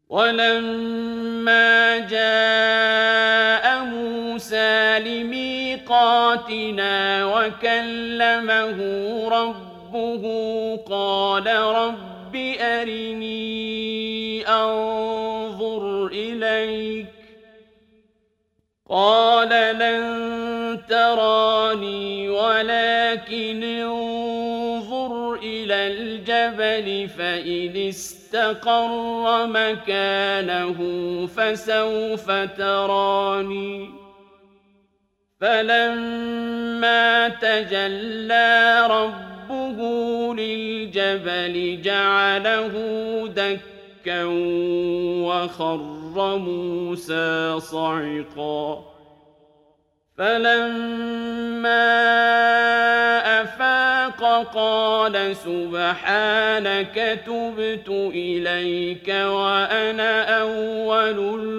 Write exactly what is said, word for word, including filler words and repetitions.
ولما جاء موسى لميقاتنا وكلمه ربه قال رب أرني أنظر إليك قال لن تراني ولكن انظر إلى الجبل فإن استقر مكانه فسوف تراني فلما تجلى ربه للجبل جعله دكا وخر موسى صعقا فلما أفاق قال سبحانك تبت إليك وأنا أول